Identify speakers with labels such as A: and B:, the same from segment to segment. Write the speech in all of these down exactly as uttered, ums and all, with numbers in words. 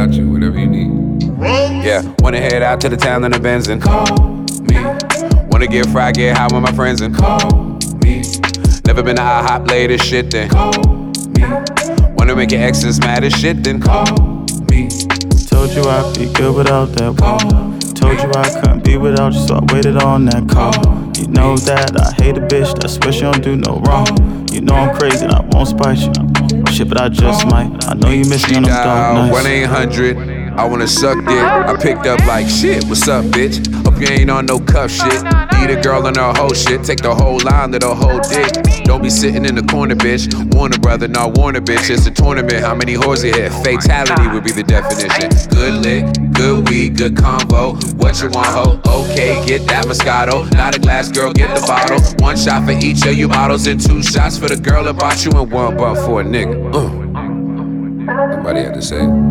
A: got you, whatever you need. Yeah, wanna head out to the town in the Benz and call me. Wanna get fried, get high with my friends and call me. Never been to IHOP, play this shit, then call me. Wanna make your exes mad as shit, then call me.
B: Told you I'd be good without that call. Told you I couldn't be without you, so I waited on that call. You know that I hate a bitch that swear she don't do no wrong. You know I'm crazy and I won't spite you. Shit, but I just might. I know you miss me on them dark nights.
A: one eight hundred, I wanna suck dick. I picked up like shit, what's up, bitch? Hope you ain't on no cuff shit. Eat a girl on her whole shit, take the whole line to the whole dick. Don't be sitting in the corner, bitch. Warn a brother, not warn a bitch. It's a tournament, how many whores you hit? Fatality would be the definition. Good lick, good weed, good combo. What you want, ho? Okay, get that Moscato. Not a glass girl, get the bottle. One shot for each of you models and two shots for the girl that bought you and one buck for a nigga. Uh. Nobody had to say it.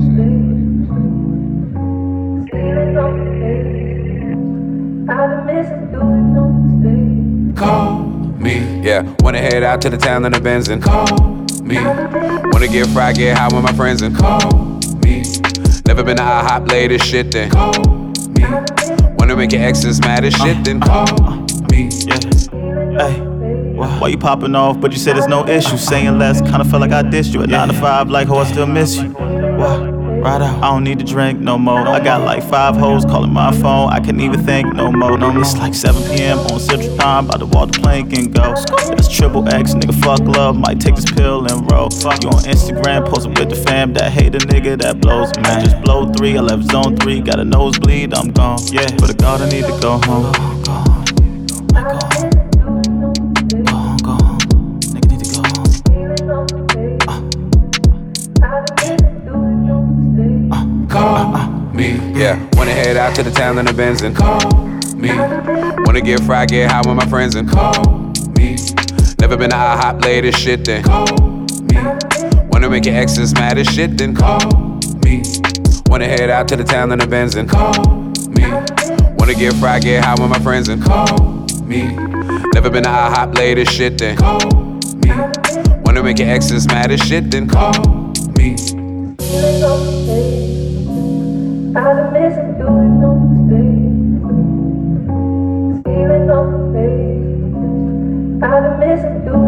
A: Call me. Yeah, wanna head out to the town in the Benz and call me. Wanna get fried, get high with my friends and call me. Never been to IHOP, play this shit, then call me. Wanna make your exes mad as shit, then call me.
B: Yeah. Hey. Why you popping off, but you said there's no issue? Saying less, kinda felt like I dissed you. At nine to five, like, oh, I still miss you. Why? Right out. I don't need to drink no more. I got like five hoes calling my phone. I can't even think no more. No, it's like seven p.m. on Central Time. About to walk the plank and go. That's triple X, nigga. Fuck love. Might take this pill and roll. You on Instagram posting with the fam. That hate a nigga that blows, man. Just blow three. I left zone three. Got a nosebleed. I'm gone. Yeah, for the God, I need to go home. Go home. Go home.
A: Call me, yeah. Wanna head out to the town in the Benz and call me. Wanna get fried, get high with my friends and call me. Never been to IHOP, play this shit, then call me. Wanna make your exes mad as shit, then call me. Wanna head out to the town in the Benz and call me. Wanna get fried, get high with my friends and call me. Never been to IHOP, play this shit, then call me. Wanna make your exes mad as shit, then call me.
C: I've been missing doing no mistakes. Feeling no mistakes. I've been missing doing